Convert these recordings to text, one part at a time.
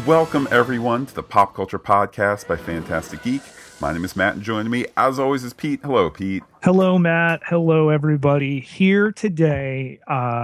Welcome, everyone, to the Pop Culture Podcast by Fantastic Geek. My name is Matt, and joining me, as always, is Pete. Hello, Pete. Hello, Matt. Hello, everybody. Here today,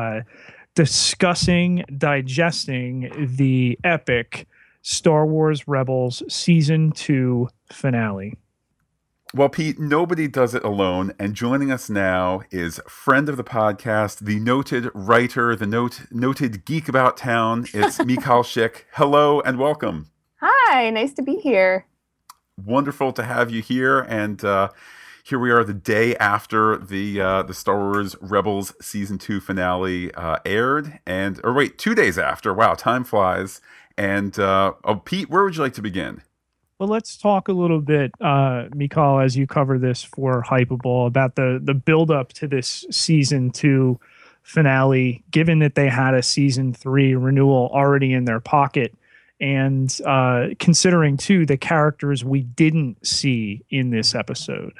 discussing, digesting the epic Star Wars Rebels Season 2 finale. Well, Pete, nobody does it alone, and joining us now is friend of the podcast, the noted writer, the noted geek about town. It's Michal Schick. Hello and welcome. Hi, nice to be here. Wonderful to have you here, and here we are the day after the Star Wars Rebels Season 2 finale aired, 2 days after. Wow, time flies. And Pete, where would you like to begin? Well, let's talk a little bit, Michal, as you cover this for Hypable, about the build-up to this Season 2 finale, given that they had a Season 3 renewal already in their pocket, and considering, too, the characters we didn't see in this episode.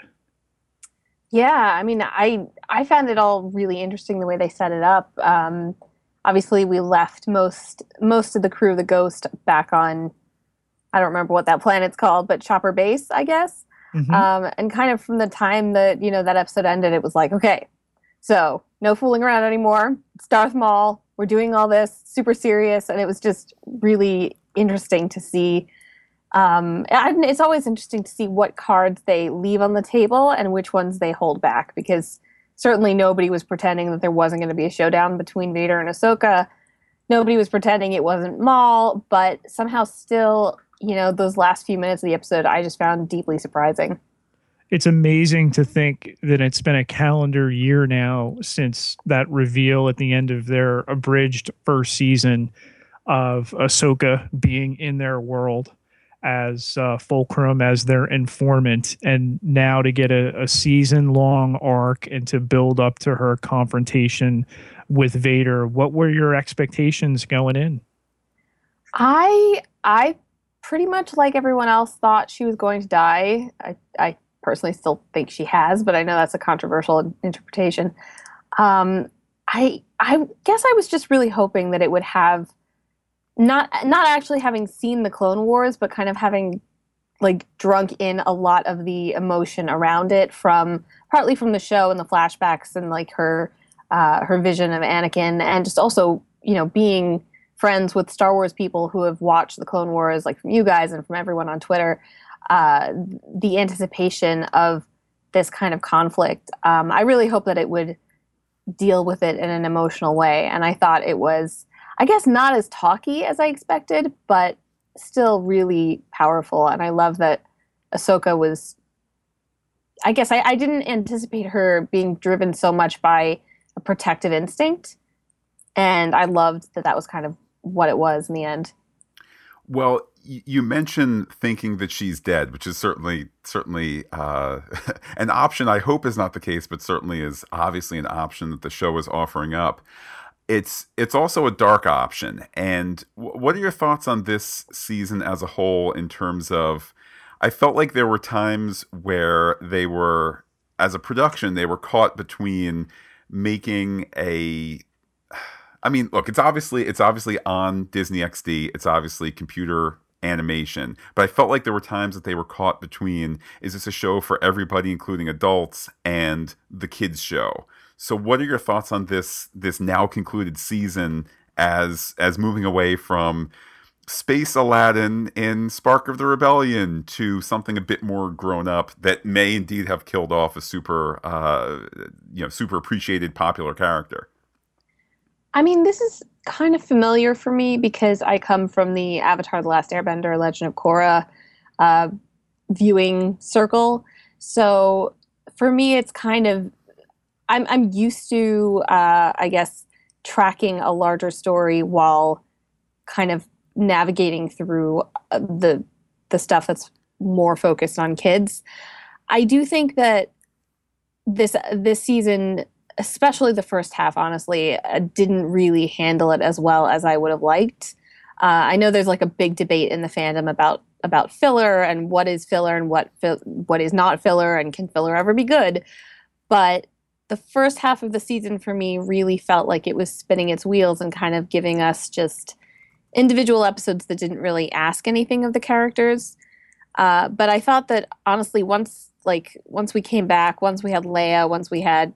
Yeah, I mean, I found it all really interesting the way they set it up. Obviously, we left most of the crew of the Ghost back on, I don't remember what that planet's called, but Chopper Base, I guess. Mm-hmm. And kind of from the time that, that episode ended, it was like, okay, so no fooling around anymore. It's Darth Maul. We're doing all this super serious. And it was just really interesting to see. And it's always interesting to see what cards they leave on the table and which ones they hold back, because certainly nobody was pretending that there wasn't going to be a showdown between Vader and Ahsoka. Nobody was pretending it wasn't Maul, but somehow still, those last few minutes of the episode, I just found deeply surprising. It's amazing to think that it's been a calendar year now since that reveal at the end of their abridged first season of Ahsoka being in their world as Fulcrum, as their informant, and now to get a season-long arc and to build up to her confrontation with Vader. What were your expectations going in? I pretty much, like everyone else, thought she was going to die. I personally still think she has, but I know that's a controversial interpretation. I guess I was just really hoping that it would have not actually having seen the Clone Wars, but kind of having drunk in a lot of the emotion around it, partly from the show and the flashbacks and her vision of Anakin, and just also being friends with Star Wars people who have watched the Clone Wars, like from you guys and from everyone on Twitter, the anticipation of this kind of conflict. I really hope that it would deal with it in an emotional way. And I thought it was, I guess, not as talky as I expected, but still really powerful. And I love that Ahsoka was, I guess I didn't anticipate her being driven so much by a protective instinct. And I loved that was kind of what it was in the end. Well, you mentioned thinking that she's dead, which is certainly an option. I hope is not the case, but certainly is obviously an option that the show is offering up. It's also a dark option. And what are your thoughts on this season as a whole in terms of, I felt like there were times where they were, as a production, they were caught between making look, it's obviously on Disney XD. It's obviously computer animation. But I felt like there were times that they were caught between, is this a show for everybody, including adults, and the kids show? So what are your thoughts on this now concluded season as moving away from Space Aladdin in Spark of the Rebellion to something a bit more grown up that may indeed have killed off a super appreciated popular character? I mean, this is kind of familiar for me because I come from the Avatar: The Last Airbender, Legend of Korra viewing circle. So for me, it's kind of, I'm used to, I guess, tracking a larger story while kind of navigating through the stuff that's more focused on kids. I do think that this season, especially the first half, honestly, didn't really handle it as well as I would have liked. I know there's a big debate in the fandom about filler and what is filler and what is not filler, and can filler ever be good. But the first half of the season for me really felt like it was spinning its wheels and kind of giving us just individual episodes that didn't really ask anything of the characters. But I thought that honestly, once we came back, once we had Leia, once we had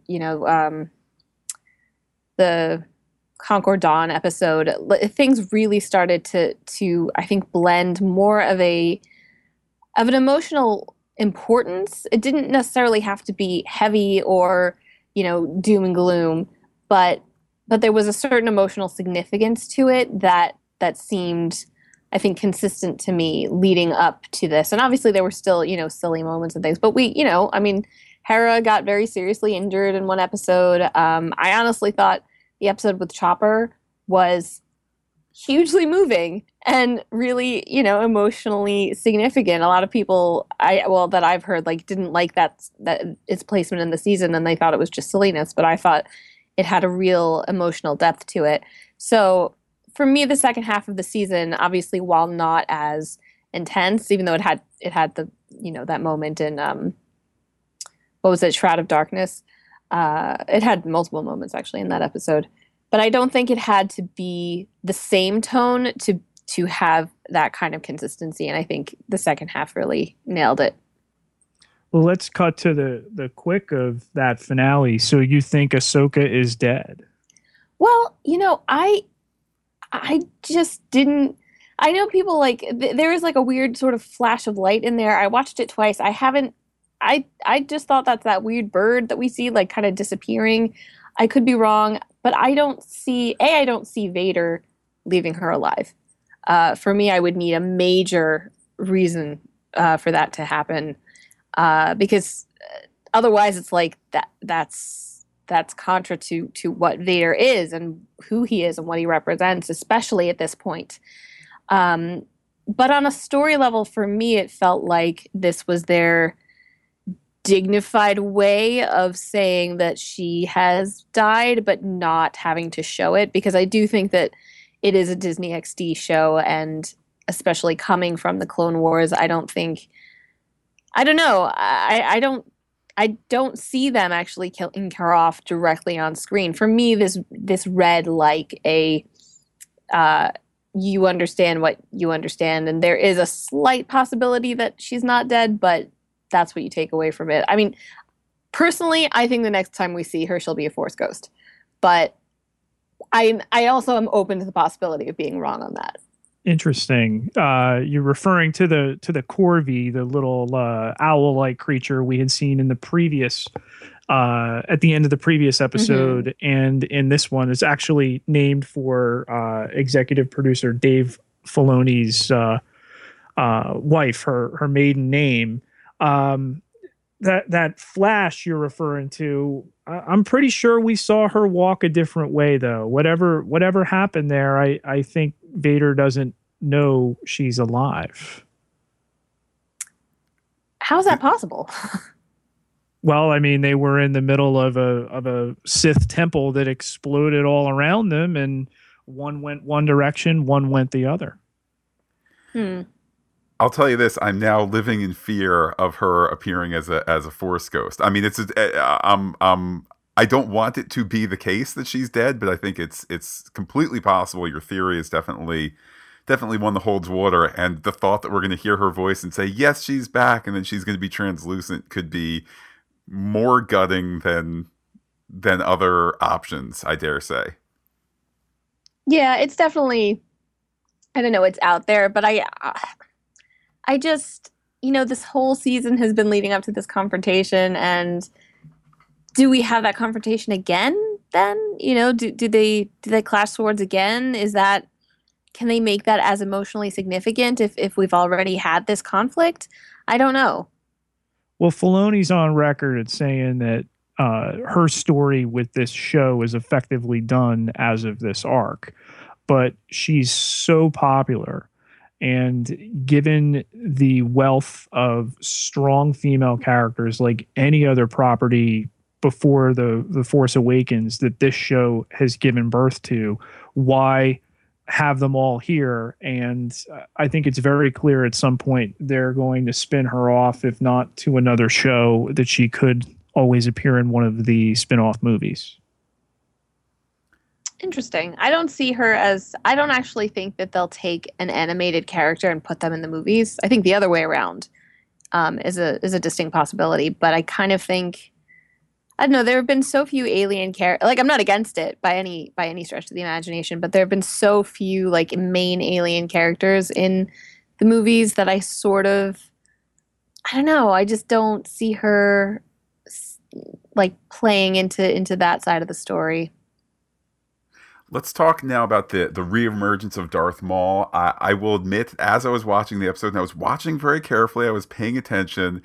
the Concord Dawn episode, things really started to I think blend more of an emotional importance. It didn't necessarily have to be heavy or doom and gloom, but there was a certain emotional significance to it that seemed, I think, consistent to me leading up to this. And obviously there were still, silly moments and things, but Hera got very seriously injured in one episode. I honestly thought the episode with Chopper was hugely moving and really, emotionally significant. A lot of people that I've heard didn't like that its placement in the season, and they thought it was just silliness, but I thought it had a real emotional depth to it. So for me, the second half of the season, obviously, while not as intense, even though it had the that moment in what was it, Shroud of Darkness. It had multiple moments actually in that episode, but I don't think it had to be the same tone to have that kind of consistency. And I think the second half really nailed it. Well, let's cut to the quick of that finale. So you think Ahsoka is dead? Well, I just didn't. I know people there is a weird sort of flash of light in there. I watched it twice. I just thought that's that weird bird that we see kind of disappearing. I could be wrong, but I don't see Vader leaving her alive. For me, I would need a major reason for that to happen, because otherwise it's that's contra to what Vader is and who he is and what he represents, especially at this point. But on a story level, for me, it felt like this was their dignified way of saying that she has died, but not having to show it, because I do think that it is a Disney XD show, and especially coming from the Clone Wars, I don't see them actually killing her off directly on screen. For me, this read like a you understand what you understand, and there is a slight possibility that she's not dead, but that's what you take away from it. I mean, personally, I think the next time we see her, she'll be a Force ghost, but I also am open to the possibility of being wrong on that. Interesting. You're referring to the Corvi, the little owl-like creature we had seen in the previous, at the end of the previous episode, and in this one, it's actually named for executive producer Dave Filoni's wife, her maiden name. That flash you're referring to, I'm pretty sure we saw her walk a different way, though. Whatever happened there, I think Vader doesn't know she's alive. How's that possible? Well, I mean, they were in the middle of a Sith temple that exploded all around them, and one went one direction, one went the other. I'll tell you this: I'm now living in fear of her appearing as a Force ghost. I mean, I don't want it to be the case that she's dead, but I think it's completely possible. Your theory is definitely one that holds water, and the thought that we're going to hear her voice and say, "Yes, she's back," and then she's going to be translucent could be more gutting than other options, I dare say. Yeah, it's definitely, I don't know, it's out there, but I just, this whole season has been leading up to this confrontation, and do we have that confrontation again then? Do they clash swords again? Can they make that as emotionally significant if we've already had this conflict? I don't know. Well, Filoni's on record at saying that her story with this show is effectively done as of this arc, but she's so popular, and given the wealth of strong female characters like any other property before the Force Awakens that this show has given birth to, why have them all here? And I think it's very clear at some point they're going to spin her off, if not to another show, that she could always appear in one of the spin-off movies. Interesting. I don't see her as, I don't actually think that they'll take an animated character and put them in the movies. I think the other way around is a distinct possibility. But I kind of think, I don't know, there have been so few alien characters. Like, I'm not against it by any stretch of the imagination, but there have been so few like main alien characters in the movies that I sort of, I don't know, I just don't see her like playing into that side of the story. Let's talk now about the reemergence of Darth Maul. I will admit, as I was watching the episode, and I was watching very carefully, I was paying attention.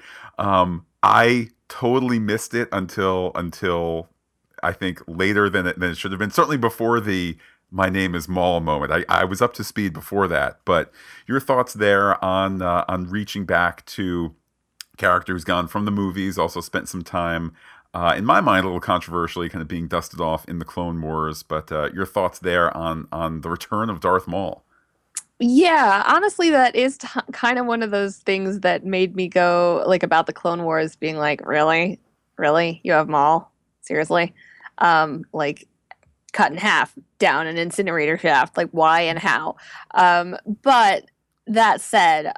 I totally missed it until I think later than it should have been. Certainly before the "My name is Maul" moment. I was up to speed before that. But your thoughts there on reaching back to character who's gone from the movies, also spent some time, in my mind, a little controversially, kind of being dusted off in the Clone Wars. But your thoughts there on the return of Darth Maul? Yeah, honestly, that is kind of one of those things that made me go like about the Clone Wars, being like, really, really, you have Maul, seriously, like cut in half down an incinerator shaft, like why and how? But that said,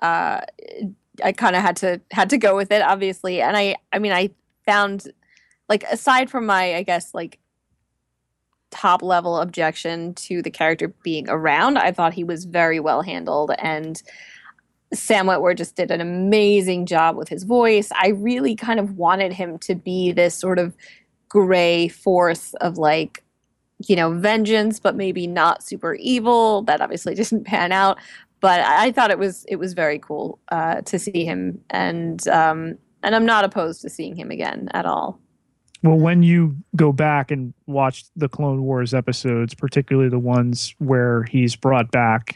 I kind of had to go with it, obviously, and I mean, I found like aside from my, I guess, like top level objection to the character being around, I thought he was very well handled, and Sam Witwer just did an amazing job with his voice. I really kind of wanted him to be this sort of gray force of like, you know, vengeance, but maybe not super evil. That obviously didn't pan out, but I thought it was very cool to see him, and I'm not opposed to seeing him again at all. Well, when you go back and watch the Clone Wars episodes, particularly the ones where he's brought back,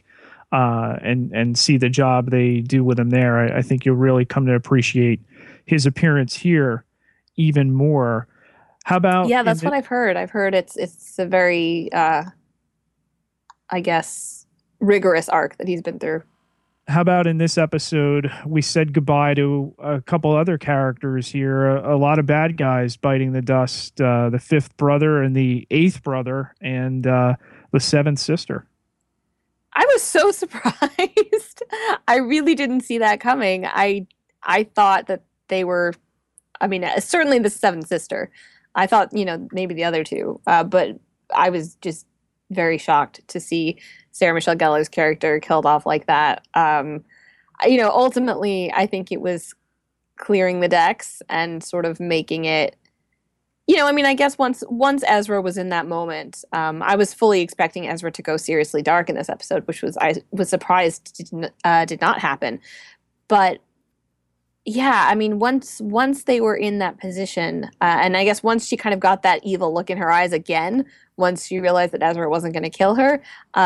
and see the job they do with him there, I think you'll really come to appreciate his appearance here even more. How about? Yeah, that's what I've heard. I've heard it's a very, I guess, rigorous arc that he's been through. How about in this episode, we said goodbye to a couple other characters here, a lot of bad guys biting the dust, the fifth brother and the eighth brother and the seventh sister. I was so surprised. I really didn't see that coming. I thought that they were, I mean, certainly the seventh sister. I thought, you know, maybe the other two, but I was just very shocked to see Sarah Michelle Gellar's character killed off like that. You know, ultimately, I think it was clearing the decks and sort of making it, you know, I mean, I guess once Ezra was in that moment, I was fully expecting Ezra to go seriously dark in this episode, which I was surprised did not happen. But yeah, I mean, once they were in that position, and I guess once she kind of got that evil look in her eyes again, once she realized that Ezra wasn't going to kill her,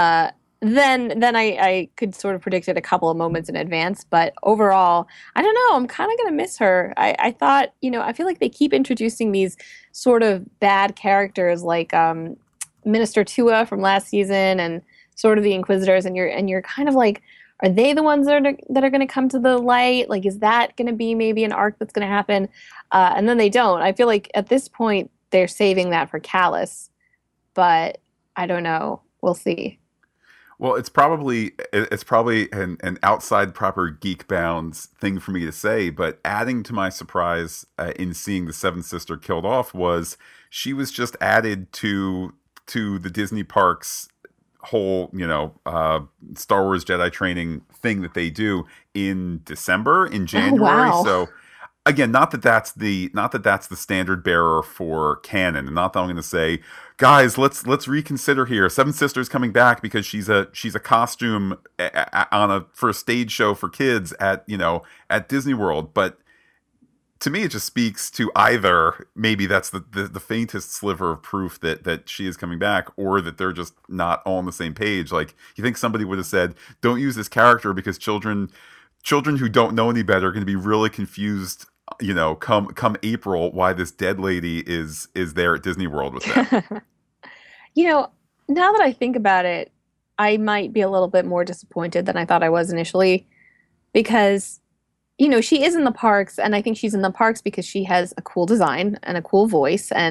then I could sort of predict it a couple of moments in advance. But overall, I don't know. I'm kind of going to miss her. I thought, you know, I feel like they keep introducing these sort of bad characters like Minister Tua from last season and sort of the Inquisitors, and you're kind of like, are they the ones that are going to come to the light? Like, is that going to be maybe an arc that's going to happen? And then they don't. I feel like at this point they're saving that for Callus, but I don't know. We'll see. Well, it's probably an outside proper geek bounds thing for me to say, but adding to my surprise in seeing the seventh sister killed off was she was just added to the Disney parks whole, you know, Star Wars Jedi training thing that they do in December, in January. Oh, wow. So again, not that that's the standard bearer for canon, and not that I'm going to say, guys, let's reconsider here. Seven Sisters coming back because she's a costume for a stage show for kids at Disney World, but to me, it just speaks to either maybe that's the faintest sliver of proof that she is coming back, or that they're just not all on the same page. Like, you think somebody would have said, "Don't use this character because children who don't know any better are going to be really confused." You know, come April, why this dead lady is there at Disney World with them. You know, now that I think about it, I might be a little bit more disappointed than I thought I was initially, because, you know, she is in the parks, and I think she's in the parks because she has a cool design and a cool voice, and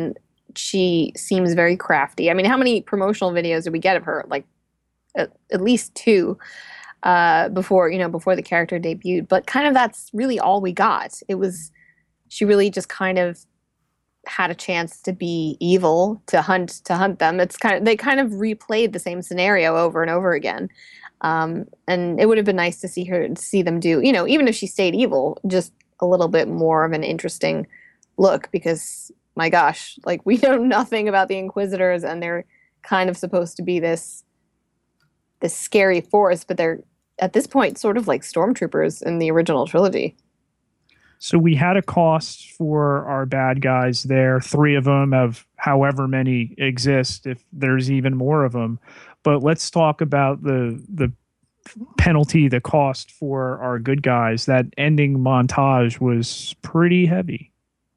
she seems very crafty. I mean, how many promotional videos did we get of her? Like at least two before the character debuted. But kind of that's really all we got. It was she really just kind of had a chance to be evil, to hunt them. They kind of replayed the same scenario over and over again. And it would have been nice to see them do, even if she stayed evil, just a little bit more of an interesting look, because my gosh, like, we know nothing about the Inquisitors, and they're kind of supposed to be this scary force, but they're at this point sort of like stormtroopers in the original trilogy. So we had a cost for our bad guys there, 3 of them of however many exist, if there's even more of them. But let's talk about the penalty, the cost for our good guys. That ending montage was pretty heavy.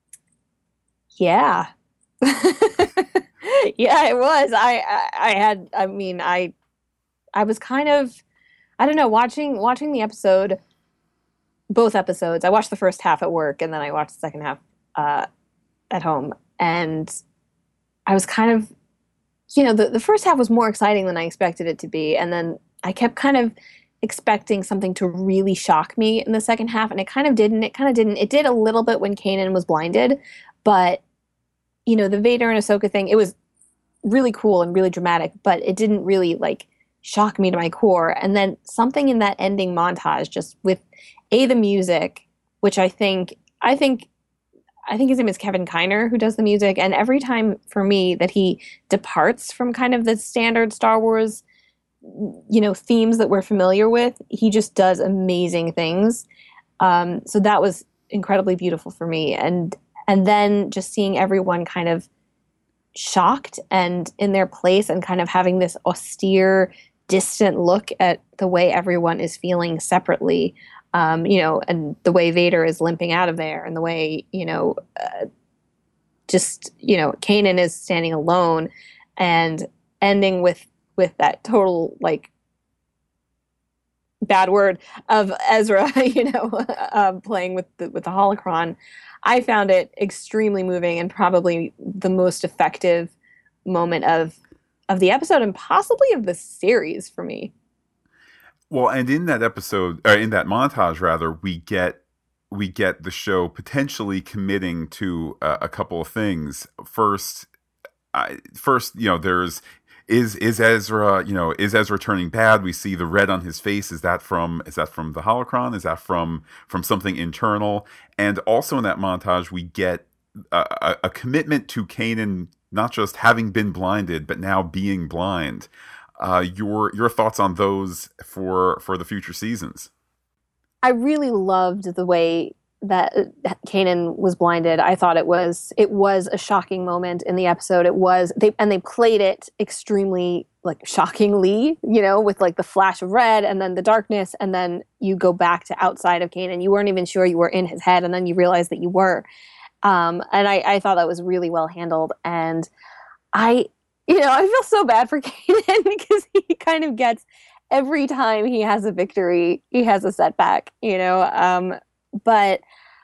Yeah. Yeah, it was. I was kind of, I don't know, watching the episode, both episodes. I watched the first half at work, and then I watched the second half at home. And I was kind of, the first half was more exciting than I expected it to be. And then I kept kind of expecting something to really shock me in the second half, and it kind of didn't. It did a little bit when Kanan was blinded, but, the Vader and Ahsoka thing, it was really cool and really dramatic, but it didn't really, like, shock me to my core. And then something in that ending montage, just with the music, which I think his name is Kevin Kiner, who does the music, and every time for me that he departs from kind of the standard Star Wars themes that we're familiar with, he just does amazing things. So that was incredibly beautiful for me, and then just seeing everyone kind of shocked and in their place, and kind of having this austere, distant look at the way everyone is feeling separately, and the way Vader is limping out of there, and the way, Kanan is standing alone, and ending with that total, like, bad word of Ezra, playing with the holocron. I found it extremely moving, and probably the most effective moment of the episode, and possibly of the series for me. Well, and in that episode, or in that montage rather, we get the show potentially committing to a couple of things. First, there's is Ezra turning bad? We see the red on his face. Is that from the holocron? Is that from something internal? And also in that montage, we get a commitment to Kanan not just having been blinded, but now being blind. Your thoughts on those for the future seasons? I really loved the way that Kanan was blinded. I thought it was a shocking moment in the episode. They played it extremely, like, shockingly, with, like, the flash of red and then the darkness, and then you go back to outside of Kanan. You weren't even sure you were in his head, and then you realize that you were. And I thought that was really well handled. And I feel so bad for Kanan because he kind of gets, every time he has a victory, he has a setback, but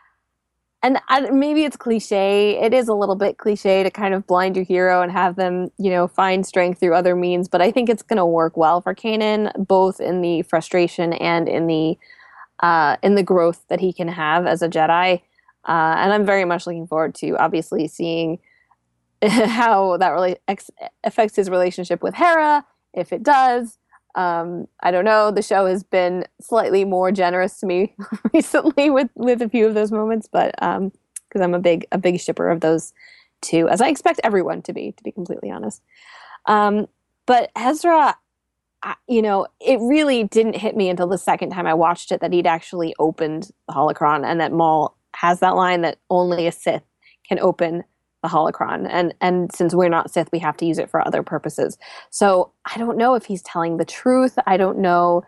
maybe it's cliche. It is a little bit cliche to kind of blind your hero and have them, find strength through other means. But I think it's going to work well for Kanan, both in the frustration and in the growth that he can have as a Jedi. And I'm very much looking forward to, obviously, seeing how that really affects his relationship with Hera, if it does. I don't know. The show has been slightly more generous to me recently with a few of those moments, but because I'm a big shipper of those two, as I expect everyone to be completely honest. But Ezra, it really didn't hit me until the second time I watched it that he'd actually opened the holocron, and that Maul has that line that only a Sith can open the holocron, and since we're not Sith, we have to use it for other purposes. So I don't know if he's telling the truth. I don't know.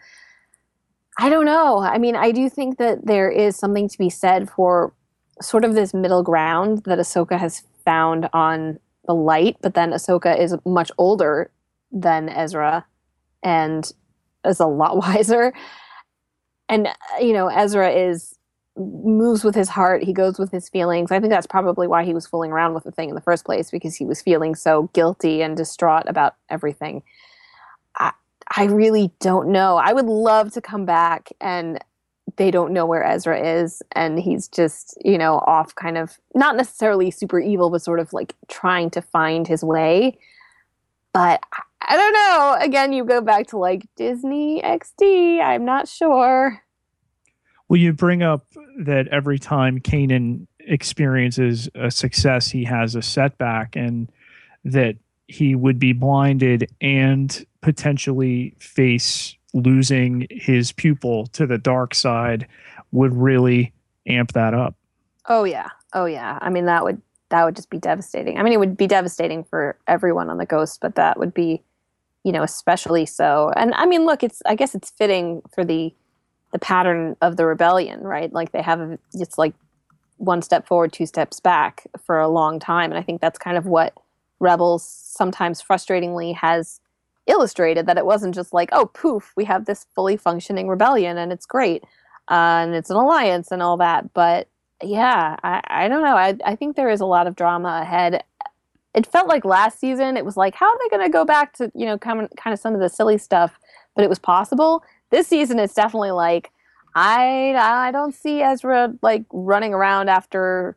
I mean, I do think that there is something to be said for sort of this middle ground that Ahsoka has found on the light, but then Ahsoka is much older than Ezra and is a lot wiser. And, Ezra is moves with his heart. He goes with his feelings. I think that's probably why he was fooling around with the thing in the first place, because he was feeling so guilty and distraught about everything. I really don't know. I would love to come back and they don't know where Ezra is, and he's just, off kind of, not necessarily super evil, but sort of like trying to find his way. But I don't know. Again, you go back to like Disney XD. I'm not sure. Well, you bring up that every time Kanan experiences a success, he has a setback, and that he would be blinded and potentially face losing his pupil to the dark side would really amp that up. Oh yeah. I mean, that would just be devastating. I mean, it would be devastating for everyone on the Ghost, but that would be, especially so. And I mean, look, I guess it's fitting for the pattern of the rebellion, right? Like it's like one step forward, two steps back for a long time. And I think that's kind of what Rebels sometimes frustratingly has illustrated, that it wasn't just like, oh, poof, we have this fully functioning rebellion and it's great. And it's an alliance and all that. But yeah, I don't know. I think there is a lot of drama ahead. It felt like last season, it was like, how are they going to go back to, kind of some of the silly stuff, but it was possible. This season, it's definitely like, I don't see Ezra like running around after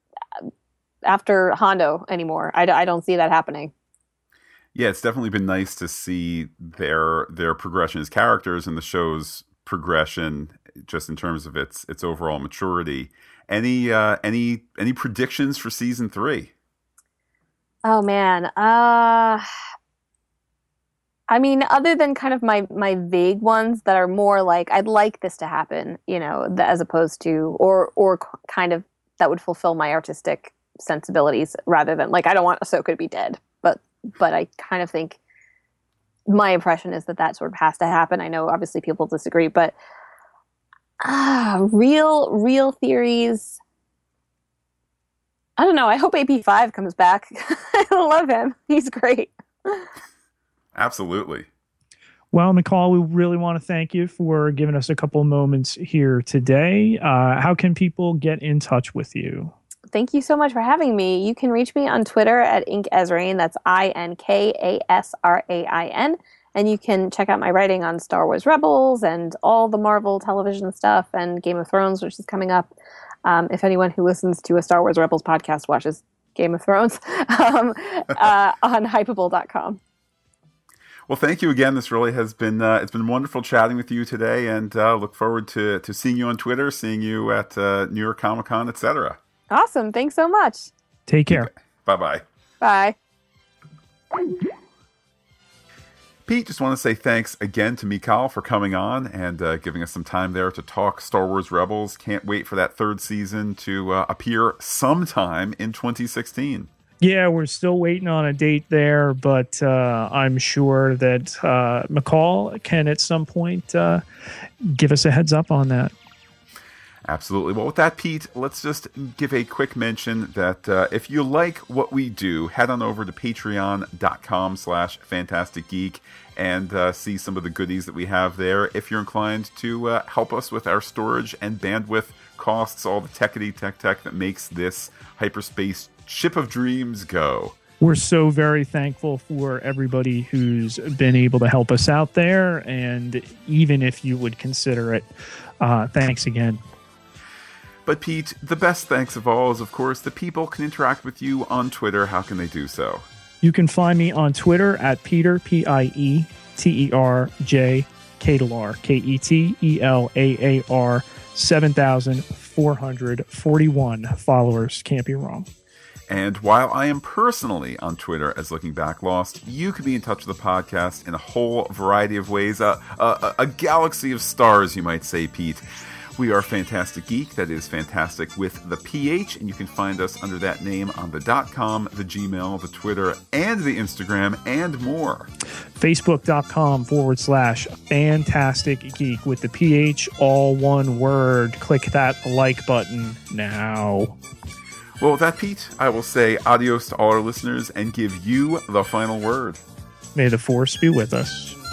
Hondo anymore. I don't see that happening. Yeah, it's definitely been nice to see their progression as characters and the show's progression, just in terms of its overall maturity. Any predictions for season 3? Oh man, I mean, other than kind of my vague ones that are more like, I'd like this to happen, as opposed to, or kind of that would fulfill my artistic sensibilities, rather than like, I don't want Ahsoka to be dead, but I kind of think my impression is that sort of has to happen. I know obviously people disagree, but real theories. I don't know. I hope AP5 comes back. I love him. He's great. Absolutely. Well, McCall, we really want to thank you for giving us a couple of moments here today. How can people get in touch with you? Thank you so much for having me. You can reach me on Twitter at InkAzrain. That's INKASRAIN. And you can check out my writing on Star Wars Rebels and all the Marvel television stuff and Game of Thrones, which is coming up. If anyone who listens to a Star Wars Rebels podcast watches Game of Thrones, on Hypable.com. Well, thank you again. This really has been it's been wonderful chatting with you today, and look forward to seeing you on Twitter, seeing you at New York Comic Con, etc. Awesome. Thanks so much. Take care. Bye-bye. Bye. Pete, just want to say thanks again to Mikal for coming on and giving us some time there to talk Star Wars Rebels. Can't wait for that 3rd season to appear sometime in 2016. Yeah, we're still waiting on a date there, but I'm sure that McCall can at some point give us a heads up on that. Absolutely. Well, with that, Pete, let's just give a quick mention that if you like what we do, head on over to patreon.com/fantasticgeek and see some of the goodies that we have there. If you're inclined to help us with our storage and bandwidth costs, all the tech that makes this hyperspace ship of dreams go. We're so very thankful for everybody who's been able to help us out there. And even if you would consider it, thanks again. But Pete, the best thanks of all is, of course, that people can interact with you on Twitter. How can they do so? You can find me on Twitter at Peter, Pieterj Ketalar, Ketelaar, 7,441 followers. Can't be wrong. And while I am personally on Twitter as Looking Back Lost, you can be in touch with the podcast in a whole variety of ways. A galaxy of stars, you might say, Pete. We are Fantastic Geek. That is fantastic with the PH, and you can find us under that name on the .com, the Gmail, the Twitter, and the Instagram, and more. Facebook.com/Fantastic Geek with the PH, all one word. Click that like button now. Well, with that, Pete, I will say adios to all our listeners and give you the final word. May the Force be with us.